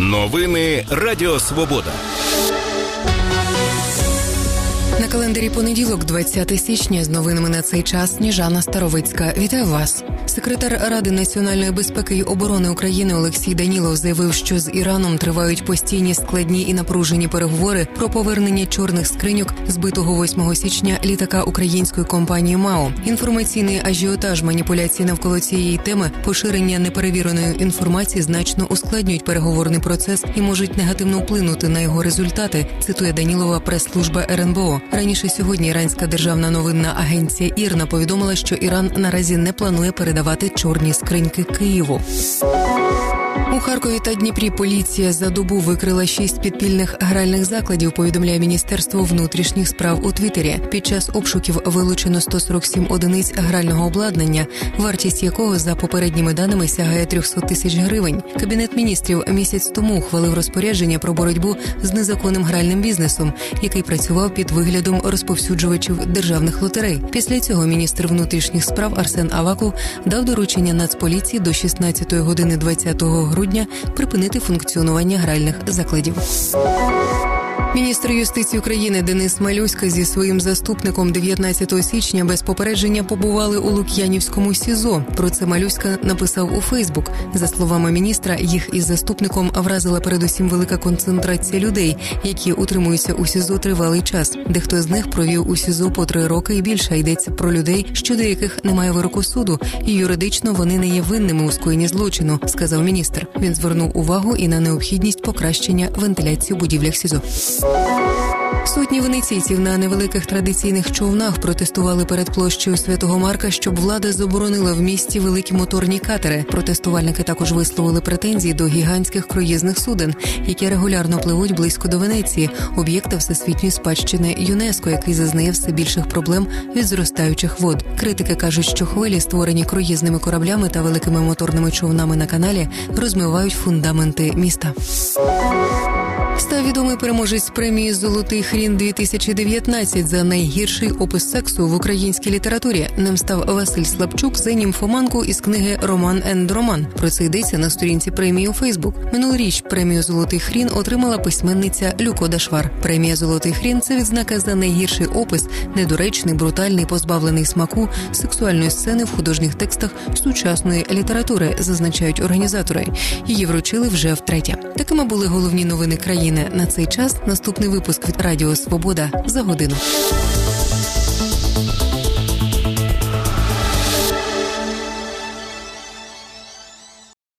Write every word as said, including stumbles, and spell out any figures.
Новини Радіо Свобода. На календарі понеділок, двадцяте січня, з новинами на цей час Сніжана Старовицька. Вітаю вас. Секретар Ради національної безпеки і оборони України Олексій Данілов заявив, що з Іраном тривають постійні складні і напружені переговори про повернення чорних скриньок збитого восьмого січня літака української компанії МАО. Інформаційний ажіотаж, маніпуляції навколо цієї теми, поширення неперевіреної інформації значно ускладнюють переговорний процес і можуть негативно вплинути на його результати, цитує Данілова прес-служба ер ен бе о. Раніше сьогодні іранська державна новинна агенція ІРНА повідомила, що Іран наразі не планує передавати чорні скриньки Києву. У Харкові та Дніпрі поліція за добу викрила шість підпільних гральних закладів, повідомляє Міністерство внутрішніх справ у Твіттері. Під час обшуків вилучено сто сорок сім одиниць грального обладнання, вартість якого, за попередніми даними, сягає триста тисяч гривень. Кабінет міністрів місяць тому ухвалив розпорядження про боротьбу з незаконним гральним бізнесом, який працював під виглядом розповсюджувачів державних лотерей. Після цього міністр внутрішніх справ Арсен Аваков дав доручення Нацполіції до шістнадцятої години двадцятого грудня припинити функціонування гральних закладів. Міністр юстиції України Денис Малюська зі своїм заступником дев'ятнадцятого січня без попередження побували у Лук'янівському СІЗО. Про це Малюська написав у Фейсбук. За словами міністра, їх із заступником вразила передусім велика концентрація людей, які утримуються у СІЗО тривалий час. Дехто з них провів у СІЗО по три роки і більше. Йдеться про людей, щодо яких немає вироку суду, і юридично вони не є винними у скоєнні злочину, сказав міністр. Він звернув увагу і на необхідність покращення вентиляції у будівлях СІЗО. Сотні венеційців на невеликих традиційних човнах протестували перед площею Святого Марка, щоб влада заборонила в місті великі моторні катери. Протестувальники також висловили претензії до гігантських круїзних суден, які регулярно пливуть близько до Венеції, об'єкта всесвітньої спадщини ЮНЕСКО, який зазнає все більших проблем від зростаючих вод. Критики кажуть, що хвилі, створені круїзними кораблями та великими моторними човнами на каналі, розмивають фундаменти міста. Став відомий переможець премії «Золотий хрін-дві тисячі дев'ятнадцять» за найгірший опис сексу в українській літературі. Ним став Василь Слабчук за німфоманку із книги «Роман енд Роман». Про це йдеться на сторінці премії у Фейсбук. Минулоріч премію «Золотий хрін» отримала письменниця Люко Дашвар. Премія «Золотий хрін» – це відзнака за найгірший опис, недоречний, брутальний, позбавлений смаку, сексуальної сцени в художніх текстах сучасної літератури, зазначають організатори. Її вручили вже втретє. Такими були головні новини країни на цей час. Наступний випуск від Радіо Свобода за годину.